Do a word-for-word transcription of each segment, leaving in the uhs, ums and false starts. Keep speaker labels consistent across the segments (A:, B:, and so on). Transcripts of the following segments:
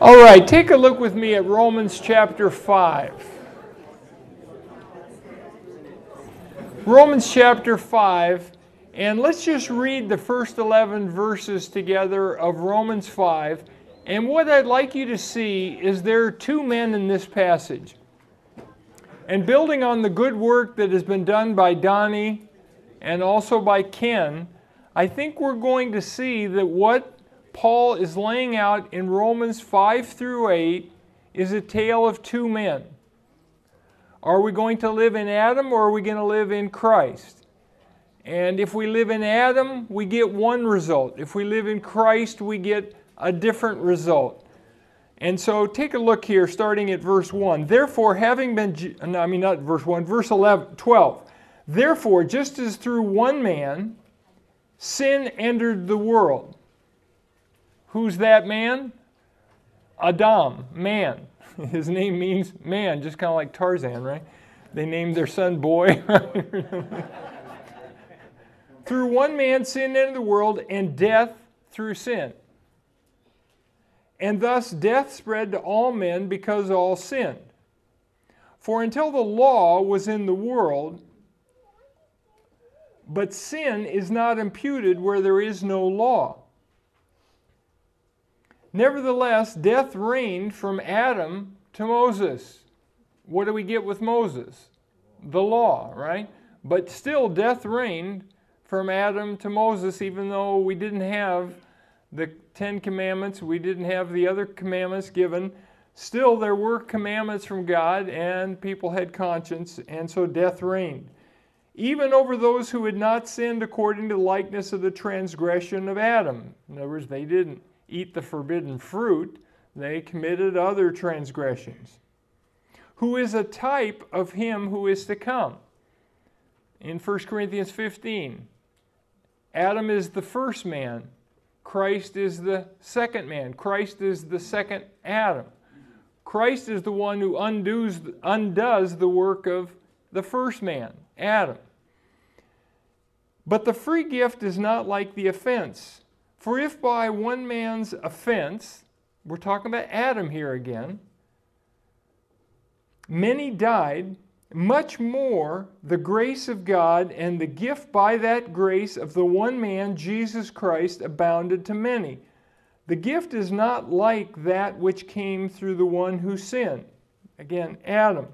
A: All right, take a look with me at Romans chapter five. Romans chapter five, and let's just read the first eleven verses together of Romans five. And what I'd like you to see is there are two men in this passage. And building on the good work that has been done by Donnie and also by Ken, I think we're going to see that what Paul is laying out in Romans five through eight is a tale of two men. Are we going to live in Adam or are we going to live in Christ? And if we live in Adam, we get one result. If we live in Christ, we get a different result. And so take a look here, starting at verse one. Therefore, having been, no, I mean not verse one, verse eleven, twelve. Therefore, just as through one man sin entered the world. Who's that man? Adam, man. His name means man, just kind of like Tarzan, right? They named their son Boy. Through one man sin entered the world, and death through sin. And thus death spread to all men because all sinned. For until the law was in the world, but sin is not imputed where there is no law. Nevertheless, death reigned from Adam to Moses. What do we get with Moses? The law, right? But still death reigned from Adam to Moses, even though we didn't have the Ten Commandments, we didn't have the other commandments given. Still there were commandments from God, and people had conscience, and so death reigned. Even over those who had not sinned according to the likeness of the transgression of Adam. In other words, they didn't eat the forbidden fruit, they committed other transgressions. Who is a type of him who is to come. In First Corinthians fifteen, Adam is the first man. Christ is the second man. Christ is the second Adam. Christ is the one who undoes, undoes the work of the first man, Adam. But the free gift is not like the offense. For if by one man's offense, we're talking about Adam here again, many died, much more the grace of God and the gift by that grace of the one man, Jesus Christ, abounded to many. The gift is not like that which came through the one who sinned. Again, Adam.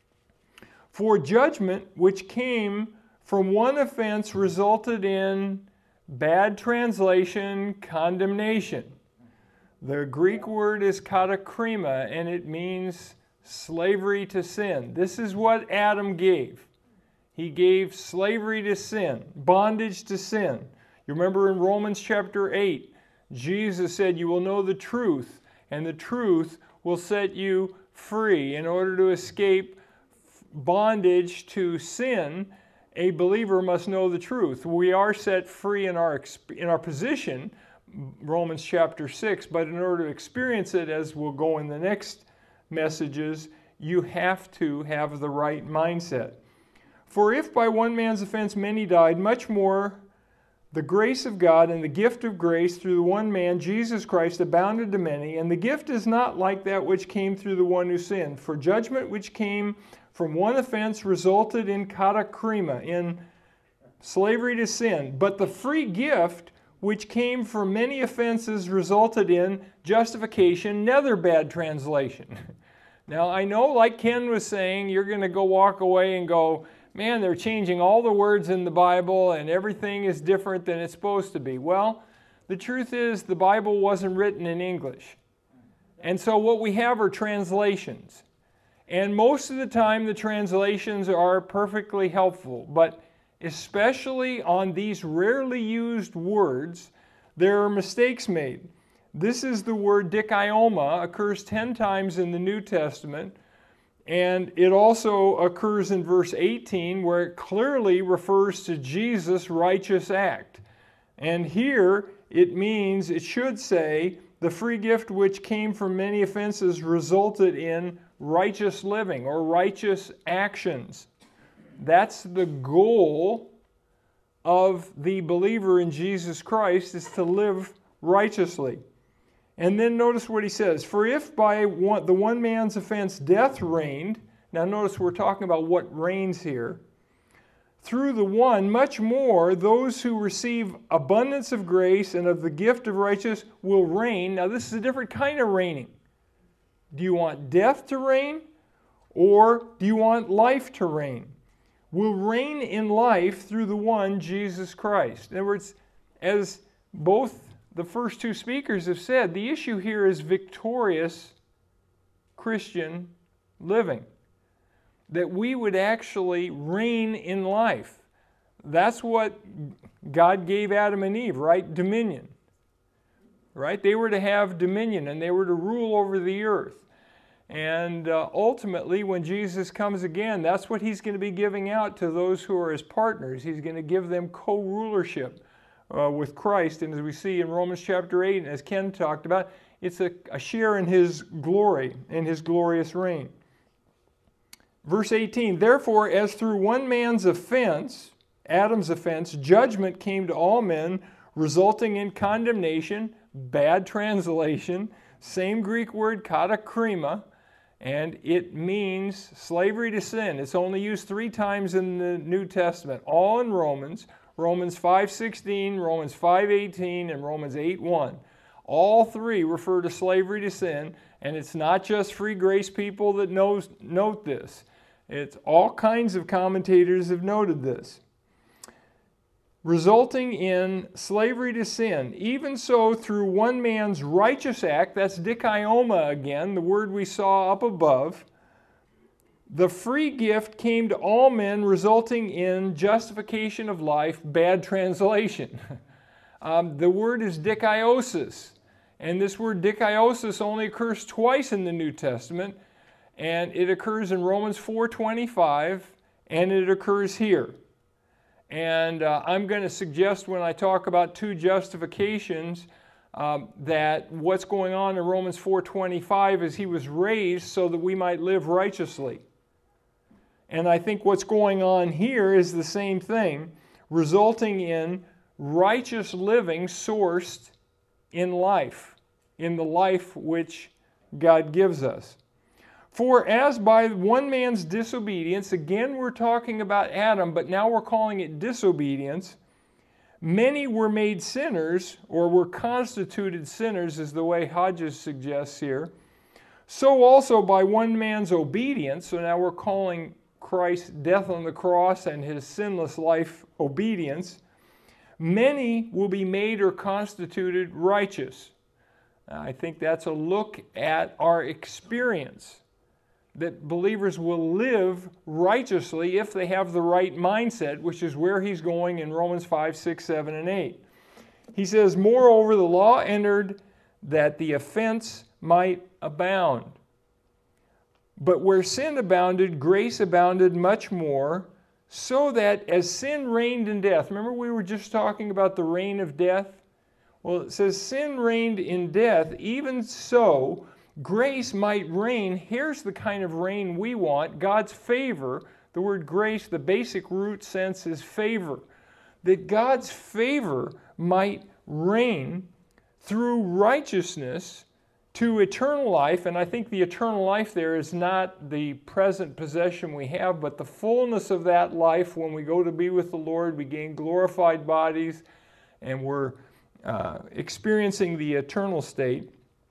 A: For judgment which came from one offense resulted in bad translation, condemnation. The Greek word is katakrima, and it means slavery to sin. This is what Adam gave. He gave slavery to sin, bondage to sin. You remember in Romans chapter eight, Jesus said, you will know the truth, and the truth will set you free. In order to escape bondage to sin, a believer must know the truth. We are set free in our, in our position, Romans chapter six, but in order to experience it, as we'll go in the next messages, you have to have the right mindset. For if by one man's offense many died, much more the grace of God and the gift of grace through the one man, Jesus Christ, abounded to many. And the gift is not like that which came through the one who sinned. For judgment which came from one offense resulted in katakrima, in slavery to sin. But the free gift which came from many offenses resulted in justification, another bad translation. Now I know, like Ken was saying, you're going to go walk away and go, man, they're changing all the words in the Bible and everything is different than it's supposed to be. Well, the truth is the Bible wasn't written in English. And so what we have are translations. And most of the time the translations are perfectly helpful, but especially on these rarely used words, there are mistakes made. This is the word dikaioma, occurs ten times in the New Testament, and it also occurs in verse eighteen where it clearly refers to Jesus' righteous act. And here it means, it should say, the free gift which came from many offenses resulted in righteous living or righteous actions. That's the goal of the believer in Jesus Christ, is to live righteously. And then notice what he says. For if by one, the one man's offense death reigned, now notice we're talking about what reigns here, through the one, much more those who receive abundance of grace and of the gift of righteousness will reign. Now this is a different kind of reigning. Do you want death to reign, or do you want life to reign? Will reign in life through the one, Jesus Christ. In other words, as both the first two speakers have said, the issue here is victorious Christian living. That we would actually reign in life. That's what God gave Adam and Eve, right? Dominion. Right? They were to have dominion and they were to rule over the earth. And uh, ultimately, when Jesus comes again, that's what he's going to be giving out to those who are his partners. He's going to give them co-rulership uh, with Christ. And as we see in Romans chapter eight, and as Ken talked about, it's a, a share in his glory, in his glorious reign. Verse eighteen, therefore, as through one man's offense, Adam's offense, judgment came to all men, resulting in condemnation, bad translation, same Greek word, katakrima, and it means slavery to sin. It's only used three times in the New Testament, all in Romans, Romans five sixteen, Romans five eighteen, and Romans eight one. All three refer to slavery to sin, and it's not just free grace people that knows, note this. It's all kinds of commentators have noted this. Resulting in slavery to sin. Even so, through one man's righteous act, that's dikaioma again, the word we saw up above, the free gift came to all men, resulting in justification of life, bad translation. um, the word is dikaiosis, and this word dikaiosis only occurs twice in the New Testament, and it occurs in Romans four twenty-five, and it occurs here. And uh, I'm going to suggest when I talk about two justifications um, that what's going on in Romans four twenty-five is he was raised so that we might live righteously. And I think what's going on here is the same thing, resulting in righteous living sourced in life, in the life which God gives us. For as by one man's disobedience, again we're talking about Adam, but now we're calling it disobedience, many were made sinners, or were constituted sinners, is the way Hodges suggests here. So also by one man's obedience, so now we're calling Christ's death on the cross and his sinless life obedience, many will be made or constituted righteous. Now, I think that's a look at our experience, that believers will live righteously if they have the right mindset, which is where he's going in Romans five, six, seven, and eight. He says, moreover, the law entered that the offense might abound. But where sin abounded, grace abounded much more, so that as sin reigned in death, remember we were just talking about the reign of death? Well, it says sin reigned in death, even so grace might reign. Here's the kind of reign we want, God's favor. The word grace, the basic root sense is favor. That God's favor might reign through righteousness to eternal life. And I think the eternal life there is not the present possession we have, but the fullness of that life when we go to be with the Lord. We gain glorified bodies and we're uh, experiencing the eternal state.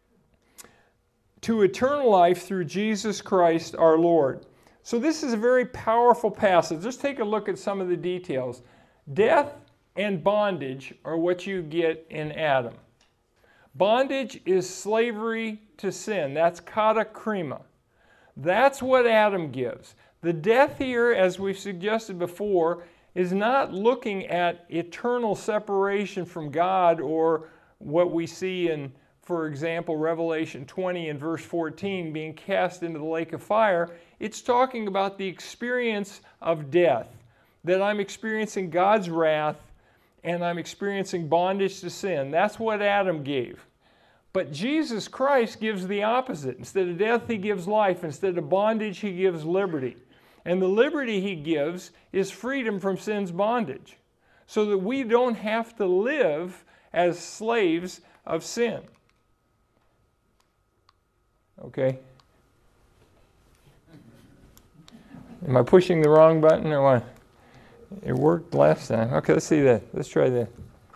A: To eternal life through Jesus Christ our Lord. So this is a very powerful passage. Just take a look at some of the details. Death and bondage are what you get in Adam. Bondage is slavery to sin. That's katakrima. That's what Adam gives. The death here, as we've suggested before, is not looking at eternal separation from God or what we see in, for example, Revelation twenty and verse fourteen, being cast into the lake of fire. It's talking about the experience of death, that I'm experiencing God's wrath and I'm experiencing bondage to sin. That's what Adam gave. But Jesus Christ gives the opposite. Instead of death, he gives life. Instead of bondage, he gives liberty. And the liberty he gives is freedom from sin's bondage, so that we don't have to live as slaves of sin. Okay. Am I pushing the wrong button or what? It worked last time. Okay, let's see that. Let's try that.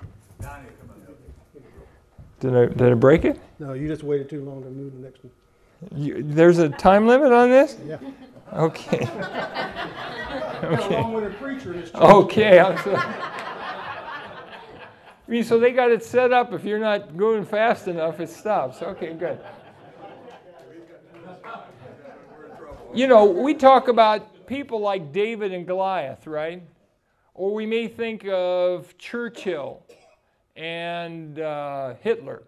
A: Did I, did I break it?
B: No, you just waited too long to move the next one.
A: You, there's a time limit on this?
B: Yeah.
A: Okay. Okay.
B: Along with a preacher in this church.
A: Okay. I'm so, I mean, so they got it set up. If you're not going fast enough, it stops. Okay, good. You know, we talk about people like David and Goliath, right? Or we may think of Churchill and uh, Hitler.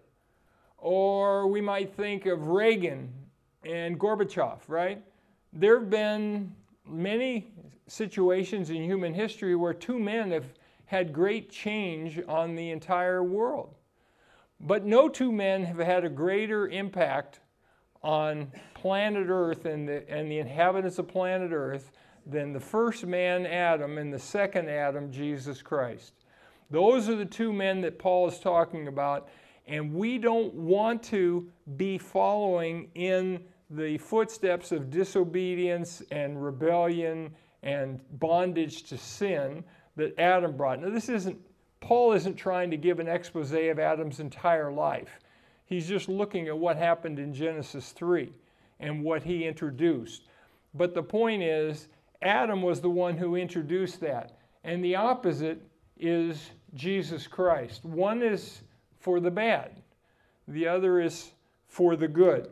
A: Or we might think of Reagan and Gorbachev, right? There have been many situations in human history where two men have had great change on the entire world. But no two men have had a greater impact on planet Earth and the, and the inhabitants of planet Earth than the first man, Adam, and the second Adam, Jesus Christ. Those are the two men that Paul is talking about, and we don't want to be following in the footsteps of disobedience and rebellion and bondage to sin that Adam brought. Now, this isn't, Paul isn't trying to give an expose of Adam's entire life. He's just looking at what happened in Genesis three and what he introduced. But the point is, Adam was the one who introduced that. And the opposite is Jesus Christ. One is for the bad. The other is for the good.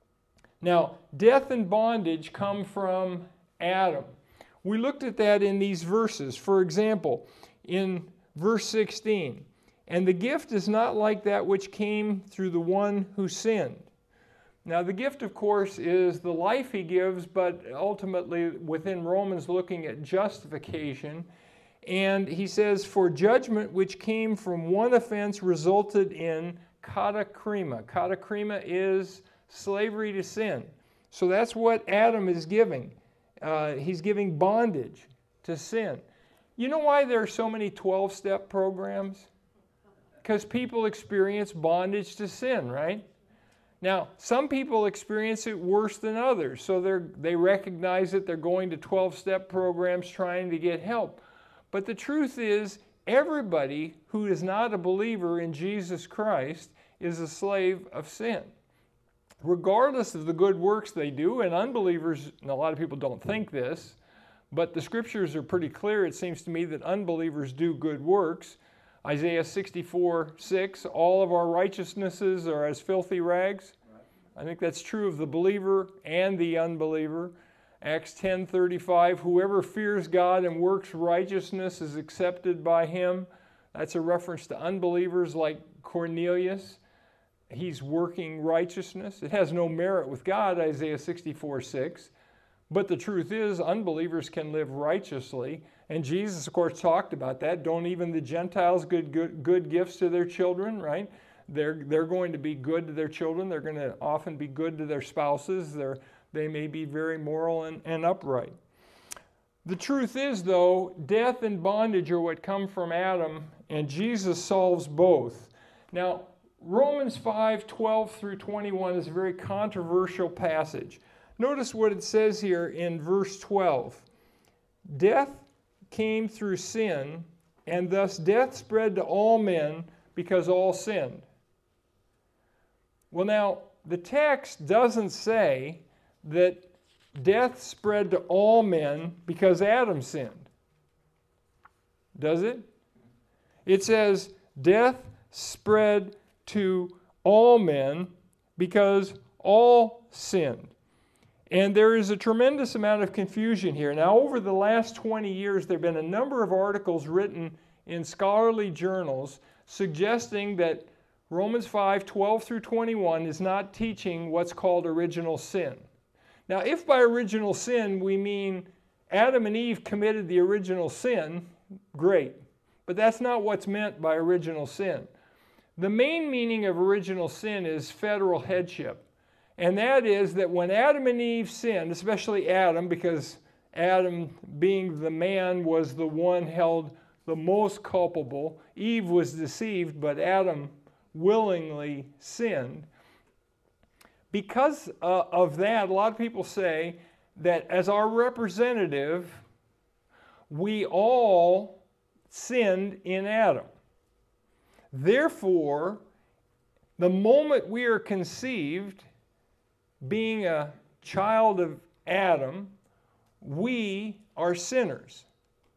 A: Now, death and bondage come from Adam. We looked at that in these verses. For example, in verse sixteen, and the gift is not like that which came through the one who sinned. Now, the gift, of course, is the life he gives, but ultimately within Romans looking at justification. And he says, for judgment which came from one offense resulted in katakrima. Katakrima is slavery to sin. So that's what Adam is giving. Uh, he's giving bondage to sin. You know why there are so many twelve-step programs? Because people experience bondage to sin, right? Now, some people experience it worse than others, so they they recognize that they're going to twelve-step programs trying to get help. But the truth is, everybody who is not a believer in Jesus Christ is a slave of sin. Regardless of the good works they do, and unbelievers, and a lot of people don't think this, but the scriptures are pretty clear, it seems to me, that unbelievers do good works. Isaiah sixty-four six, all of our righteousnesses are as filthy rags. I think that's true of the believer and the unbeliever. Acts ten thirty-five, whoever fears God and works righteousness is accepted by him. That's a reference to unbelievers like Cornelius. He's working righteousness. It has no merit with God, Isaiah sixty-four six. But the truth is, unbelievers can live righteously. And Jesus, of course, talked about that. Don't even the Gentiles give good, good gifts to their children, right? They're, they're going to be good to their children. They're going to often be good to their spouses. They're, they may be very moral and, and upright. The truth is, though, death and bondage are what come from Adam, and Jesus solves both. Now, Romans five twelve through twenty-one is a very controversial passage. Notice what it says here in verse twelve. Death came through sin, and thus death spread to all men because all sinned. Well, now, the text doesn't say that death spread to all men because Adam sinned. Does it? It says death spread to all men because all sinned. And there is a tremendous amount of confusion here. Now, over the last twenty years, there have been a number of articles written in scholarly journals suggesting that Romans five twelve through twenty-one is not teaching what's called original sin. Now, if by original sin we mean Adam and Eve committed the original sin, great. But that's not what's meant by original sin. The main meaning of original sin is federal headship. And that is that when Adam and Eve sinned, especially Adam, because Adam, being the man, was the one held the most culpable. Eve was deceived, but Adam willingly sinned. because uh, of that, a lot of people say that as our representative, we all sinned in Adam. Therefore, the moment we are conceived, being a child of Adam, we are sinners.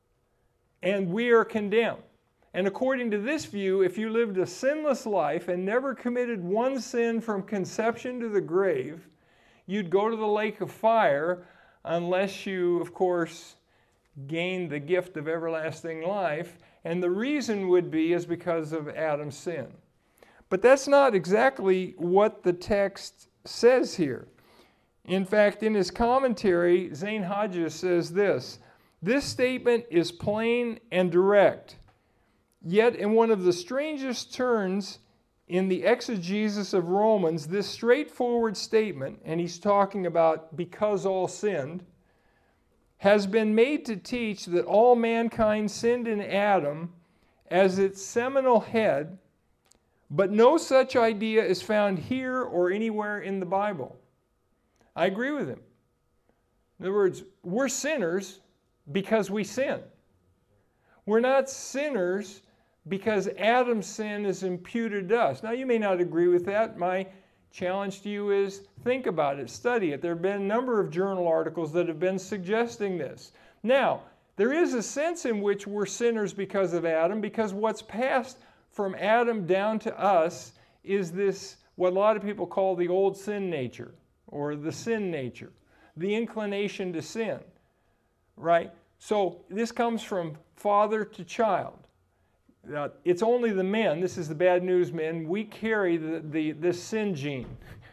A: And we are condemned. And according to this view, if you lived a sinless life and never committed one sin from conception to the grave, you'd go to the lake of fire unless you, of course, gained the gift of everlasting life. And the reason would be is because of Adam's sin. But that's not exactly what the text says here. In fact, in his commentary, Zane Hodges says this: "This statement is plain and direct. Yet in one of the strangest turns in the exegesis of Romans, this straightforward statement," and he's talking about because all sinned, "has been made to teach that all mankind sinned in Adam as its seminal head, but no such idea is found here or anywhere in the Bible." I agree with him. In other words, we're sinners because we sin. We're not sinners because Adam's sin is imputed to us. Now, you may not agree with that. My challenge to you is think about it, study it. There have been a number of journal articles that have been suggesting this. Now, there is a sense in which we're sinners because of Adam, because what's passed from Adam down to us is this, what a lot of people call the old sin nature, or the sin nature, the inclination to sin, right? So this comes from father to child. Uh, it's only the men, this is the bad news, men, we carry the, the, this sin gene.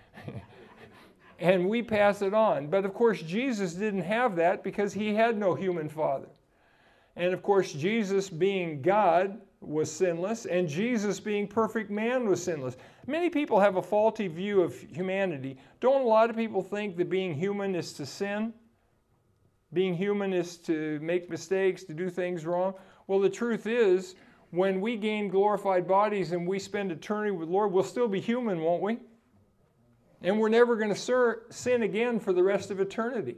A: And we pass it on. But of course, Jesus didn't have that because he had no human father. And of course, Jesus being God was sinless, and Jesus being perfect man was sinless. Many people have a faulty view of humanity. Don't a lot of people think that being human is to sin? Being human is to make mistakes, to do things wrong? Well, the truth is, when we gain glorified bodies and we spend eternity with the Lord, we'll still be human, won't we? And we're never going to sin again for the rest of eternity.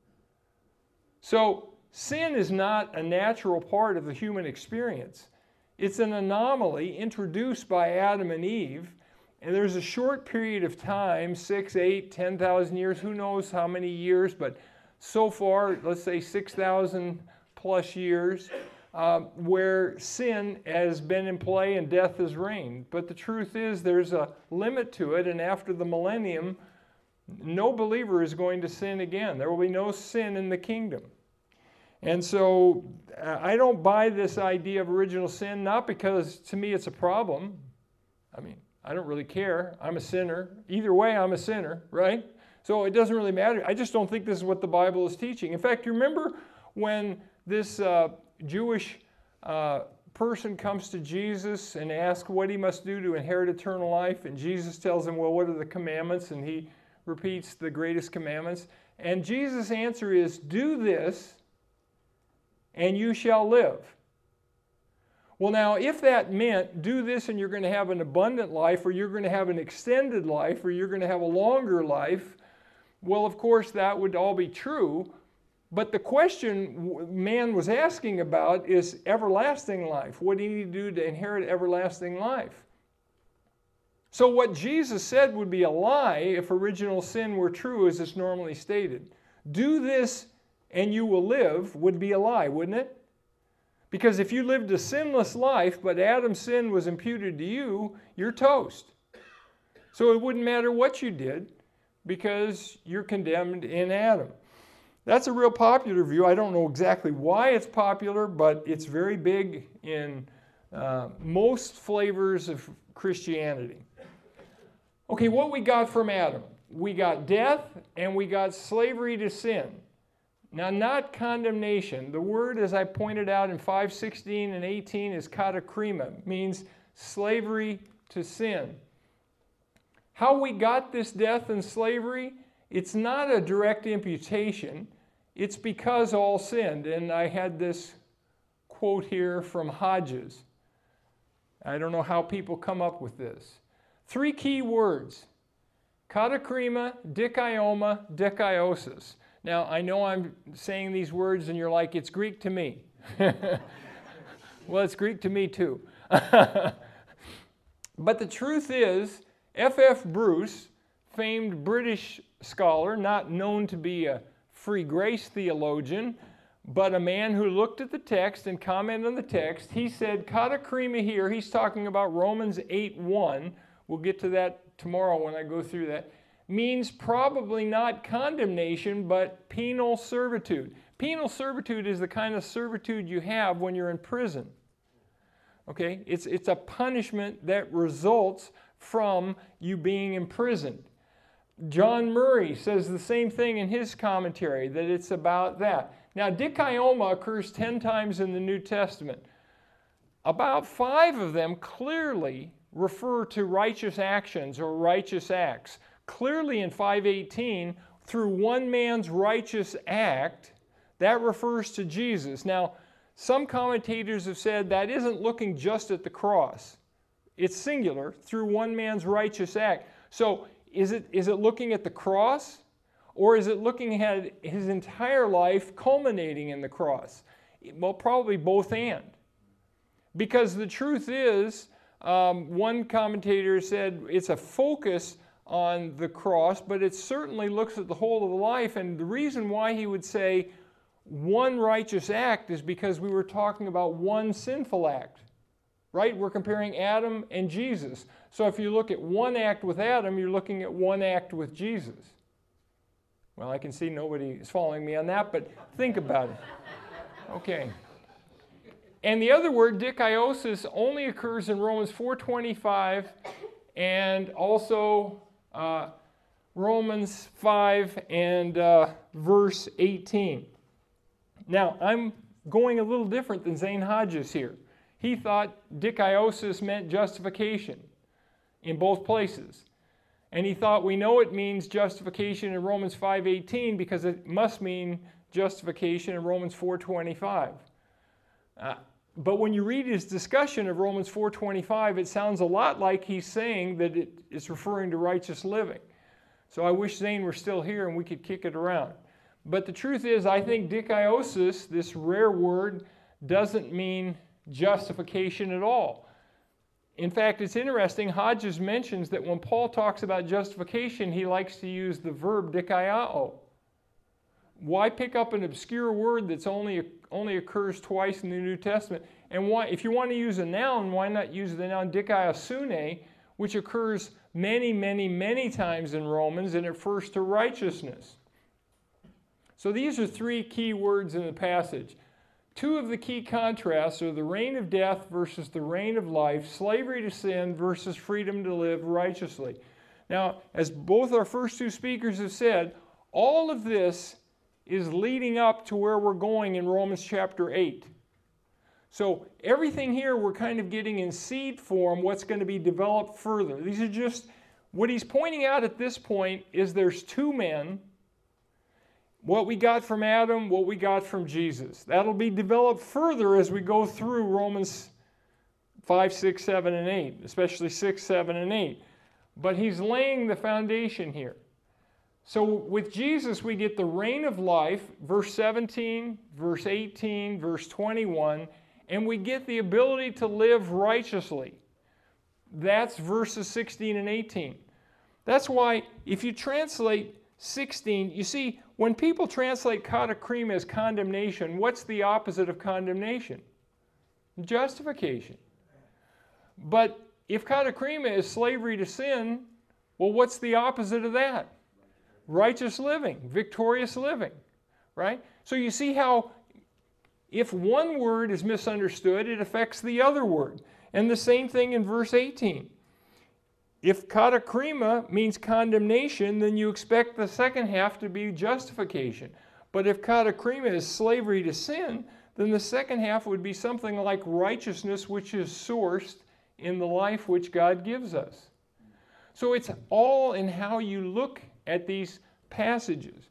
A: So, sin is not a natural part of the human experience. It's an anomaly introduced by Adam and Eve, and there's a short period of time, six, eight, ten thousand years, who knows how many years, but so far, let's say six thousand plus years, uh, where sin has been in play and death has reigned. But the truth is there's a limit to it, and after the millennium, no believer is going to sin again. There will be no sin in the kingdom. And so uh, I don't buy this idea of original sin, not because to me it's a problem. I mean, I don't really care. I'm a sinner. Either way, I'm a sinner, right? So it doesn't really matter. I just don't think this is what the Bible is teaching. In fact, you remember when this uh, Jewish uh, person comes to Jesus and asks what he must do to inherit eternal life, and Jesus tells him, well, what are the commandments? And he repeats the greatest commandments. And Jesus' answer is, do this, and you shall live. Well, now, if that meant do this and you're going to have an abundant life, or you're going to have an extended life, or you're going to have a longer life, well, of course, that would all be true. But the question man was asking about is everlasting life. What do you need to do to inherit everlasting life? So what Jesus said would be a lie if original sin were true as it's normally stated. Do this and you will live would be a lie, wouldn't it? Because if you lived a sinless life, but Adam's sin was imputed to you, you're toast. So it wouldn't matter what you did because you're condemned in Adam. That's a real popular view. I don't know exactly why it's popular, but it's very big in uh, most flavors of Christianity. Okay, what we got from Adam? We got death and we got slavery to sin. Now, not condemnation. The word, as I pointed out in five sixteen and eighteen, is katakrima, means slavery to sin. How we got this death and slavery? It's not a direct imputation. It's because all sinned. And I had this quote here from Hodges. I don't know how people come up with this. Three key words: Katakrima, dikaioma, dikaiosis. Now, I know I'm saying these words and you're like, it's Greek to me. Well, it's Greek to me too. But the truth is, F F Bruce, famed British scholar, not known to be a free grace theologian, but a man who looked at the text and commented on the text, he said, katakrima here, he's talking about Romans eight one, we'll get to that tomorrow when I go through that, means probably not condemnation, but penal servitude. Penal servitude is the kind of servitude you have when you're in prison. Okay? It's, it's a punishment that results from you being imprisoned. John Murray says the same thing in his commentary, that it's about that. Now, dikaioma occurs ten times in the New Testament. About five of them clearly refer to righteous actions or righteous acts. Clearly in five eighteen, through one man's righteous act, that refers to Jesus. Now, some commentators have said that isn't looking just at the cross. It's singular, through one man's righteous act. So, is it, is it looking at the cross? Or is it looking at his entire life culminating in the cross? Well, probably both and. Because the truth is, um, one commentator said it's a focus on the cross, but it certainly looks at the whole of the life. And the reason why he would say one righteous act is because we were talking about one sinful act. Right? We're comparing Adam and Jesus. So if you look at one act with Adam, you're looking at one act with Jesus. Well, I can see nobody is following me on that, but think about it. Okay. And the other word, dikaiosis, only occurs in Romans four twenty-five and also uh, Romans five and uh, verse eighteen. Now, I'm going a little different than Zane Hodges here. He thought dikaiosis meant justification in both places. And he thought we know it means justification in Romans five eighteen because it must mean justification in Romans four twenty-five. Uh, but when you read his discussion of Romans four twenty-five, it sounds a lot like he's saying that it is referring to righteous living. So I wish Zane were still here and we could kick it around. But the truth is, I think dikaiosis, this rare word, doesn't mean justification at all. In fact, it's interesting, Hodges mentions that when Paul talks about justification, he likes to use the verb dikaiao. Why pick up an obscure word that's only, only occurs twice in the New Testament? And why, if you want to use a noun, why not use the noun dikaiosune, which occurs many, many, many times in Romans and it refers to righteousness? So these are three key words in the passage. Two of the key contrasts are the reign of death versus the reign of life, slavery to sin versus freedom to live righteously. Now, as both our first two speakers have said, all of this is leading up to where we're going in Romans chapter eight. So everything here we're kind of getting in seed form what's going to be developed further. These are just, what he's pointing out at this point is there's two men. What we got from Adam, what we got from Jesus. That'll be developed further as we go through Romans five, six, seven, and eight, especially six, seven, and eight. But he's laying the foundation here. So with Jesus, we get the reign of life, verse seventeen, verse eighteen, verse twenty-one, and we get the ability to live righteously. That's verses sixteen and eighteen. That's why if you translate sixteen, you see, when people translate katakrima as condemnation, what's the opposite of condemnation? Justification. But if katakrima is slavery to sin, well, what's the opposite of that? Righteous living, victorious living, right? So you see how if one word is misunderstood, it affects the other word. And the same thing in verse eighteen. If katakrima means condemnation, then you expect the second half to be justification. But if katakrima is slavery to sin, then the second half would be something like righteousness, which is sourced in the life which God gives us. So it's all in how you look at these passages.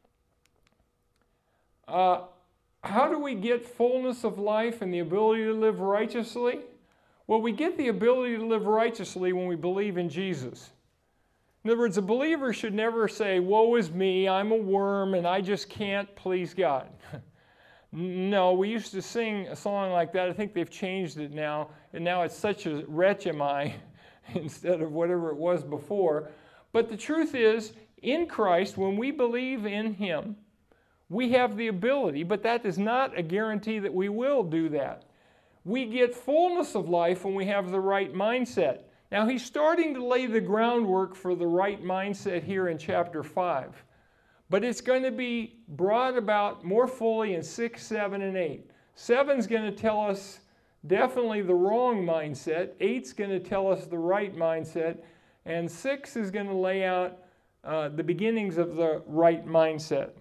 A: Uh, how do we get fullness of life and the ability to live righteously? Well, we get the ability to live righteously when we believe in Jesus. In other words, a believer should never say, woe is me, I'm a worm, and I just can't please God. No, we used to sing a song like that. I think they've changed it now, and now it's such a wretch am I instead of whatever it was before. But the truth is, in Christ, when we believe in Him, we have the ability, but that is not a guarantee that we will do that. We get fullness of life when we have the right mindset. Now, he's starting to lay the groundwork for the right mindset here in chapter five. But it's going to be brought about more fully in six, seven, and eight. seven's going to tell us definitely the wrong mindset. eight's going to tell us the right mindset. And six is going to lay out uh, the beginnings of the right mindset.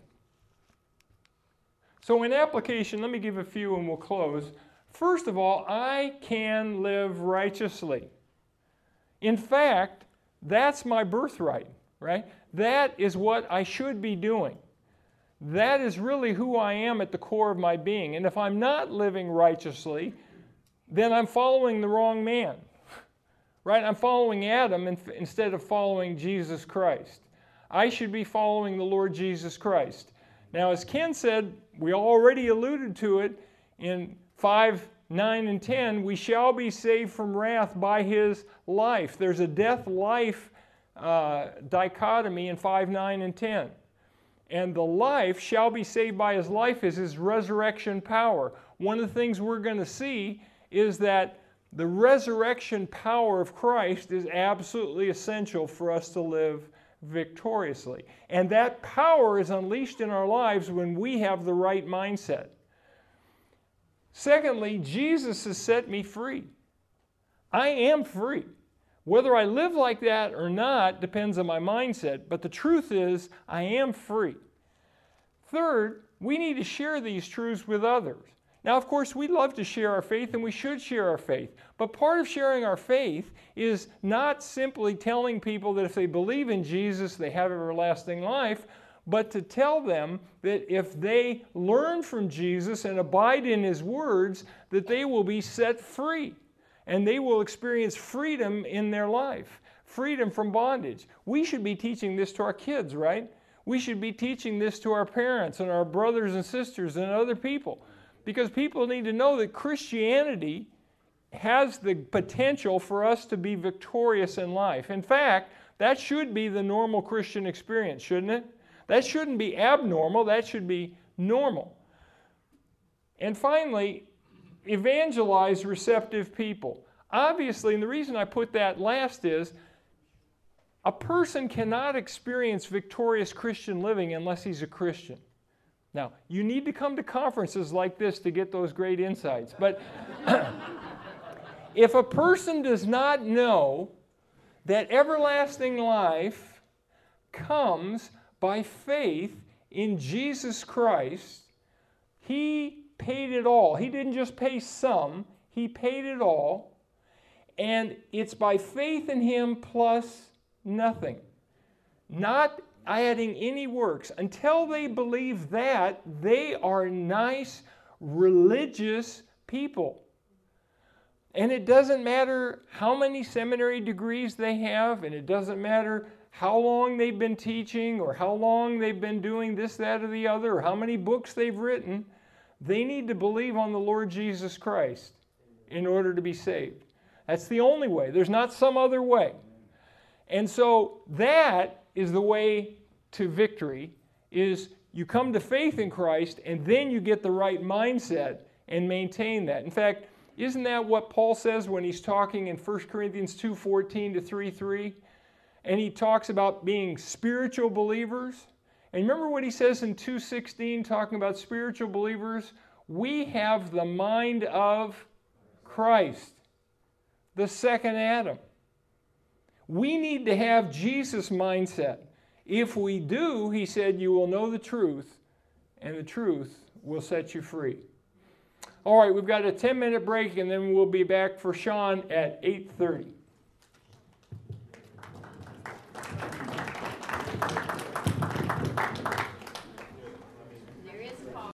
A: So in application, let me give a few and we'll close. First of all, I can live righteously. In fact, that's my birthright, right? That is what I should be doing. That is really who I am at the core of my being. And if I'm not living righteously, then I'm following the wrong man, right? I'm following Adam instead of following Jesus Christ. I should be following the Lord Jesus Christ. Now, as Ken said, we already alluded to it in five, nine, and ten, we shall be saved from wrath by His life. There's a death-life uh, dichotomy in five, nine, and ten. And the life shall be saved by His life is His resurrection power. One of the things we're going to see is that the resurrection power of Christ is absolutely essential for us to live victoriously. And that power is unleashed in our lives when we have the right mindset. Secondly, Jesus has set me free. I am free. Whether I live like that or not depends on my mindset, but the truth is, I am free. Third, we need to share these truths with others. Now, of course, we love to share our faith, and we should share our faith. But part of sharing our faith is not simply telling people that if they believe in Jesus, they have everlasting life, but to tell them that if they learn from Jesus and abide in His words, that they will be set free. And they will experience freedom in their life, freedom from bondage. We should be teaching this to our kids, right? We should be teaching this to our parents and our brothers and sisters and other people. Because people need to know that Christianity has the potential for us to be victorious in life. In fact, that should be the normal Christian experience, shouldn't it? That shouldn't be abnormal, that should be normal. And finally, evangelize receptive people. Obviously, and the reason I put that last is, a person cannot experience victorious Christian living unless he's a Christian. Now, you need to come to conferences like this to get those great insights. But if a person does not know that everlasting life comes by faith in Jesus Christ, He paid it all. He didn't just pay some, He paid it all. And it's by faith in Him plus nothing. Not adding any works. Until they believe that, they are nice, religious people. And it doesn't matter how many seminary degrees they have, and it doesn't matter how long they've been teaching, or how long they've been doing this, that, or the other, or how many books they've written. They need to believe on the Lord Jesus Christ in order to be saved. That's the only way. There's not some other way. And so that is the way to victory, is you come to faith in Christ and then you get the right mindset and maintain that. In fact, isn't that what Paul says when he's talking in First Corinthians two fourteen to three three? And he talks about being spiritual believers. And remember what he says in two sixteen, talking about spiritual believers? We have the mind of Christ, the second Adam. We need to have Jesus' mindset. If we do, he said, you will know the truth, and the truth will set you free. All right, we've got a ten-minute break, and then we'll be back for Sean at eight thirty.